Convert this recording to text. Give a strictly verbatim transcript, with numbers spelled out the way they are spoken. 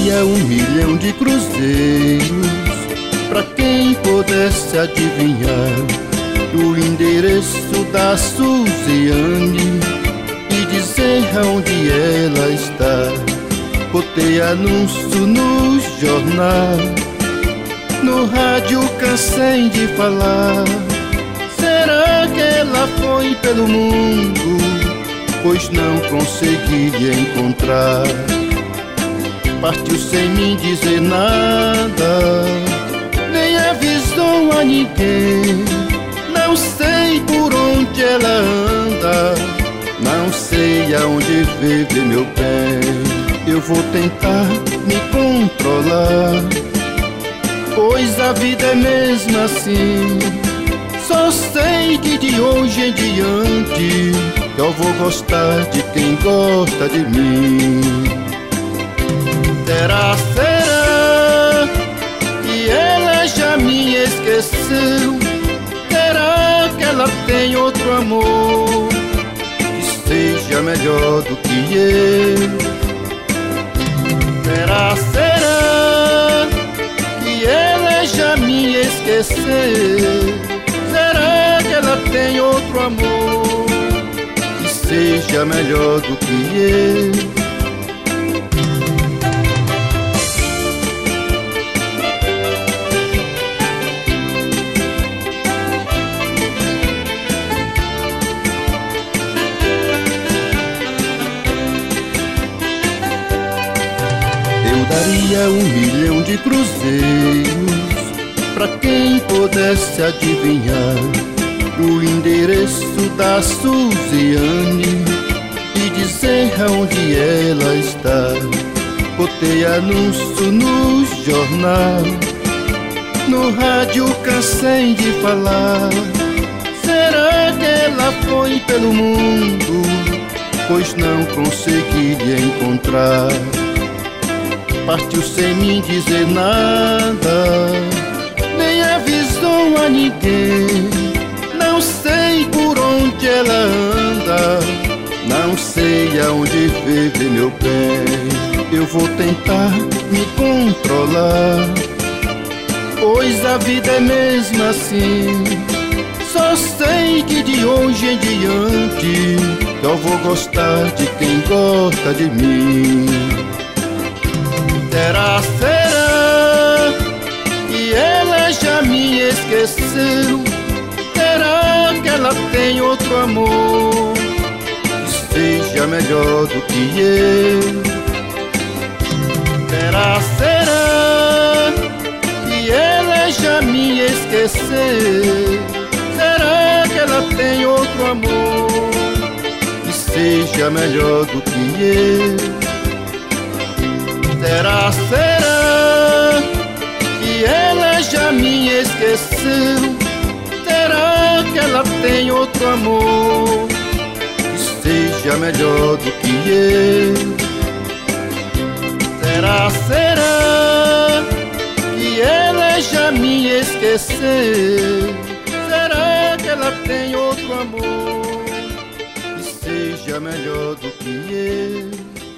daria um milhão de cruzeiros pra quem pudesse adivinhar o endereço da Suziane e dizer aonde ela está. Botei anúncio no jornal, no rádio cansei de falar. Será que ela foi pelo mundo? Pois não consegui encontrar. Partiu sem me dizer nada, nem avisou a ninguém. Não sei por onde ela anda, não sei aonde vive meu bem. Eu vou tentar me controlar, pois a vida é mesmo assim. Só sei que de hoje em diante eu vou gostar de quem gosta de mim. Será, será que ela já me esqueceu? Será que ela tem outro amor que seja melhor do que eu? Será, será que ela já me esqueceu? Será que ela tem outro amor que seja melhor do que eu? Eu daria um milhão de cruzeiros pra quem pudesse adivinhar o endereço da Suziane e dizer aonde ela está. Botei anúncio no jornal, no rádio cansei de falar. Será que ela foi pelo mundo? Pois não consegui encontrar. Partiu sem me dizer nada, nem avisou a ninguém. Não sei por onde ela anda, não sei aonde vive meu bem. Eu vou tentar me controlar, pois a vida é mesmo assim. Só sei que de hoje em diante eu vou gostar de quem gosta de mim. Será, será que ela já me esqueceu? Será que ela tem outro amor que seja melhor do que eu? Será, será que ela já me esqueceu? Será que ela tem outro amor que seja melhor do que eu? Será, será que ela já me esqueceu? Será que ela tem outro amor que seja melhor do que eu? Será, será que ela já me esqueceu? Será que ela tem outro amor que seja melhor do que eu?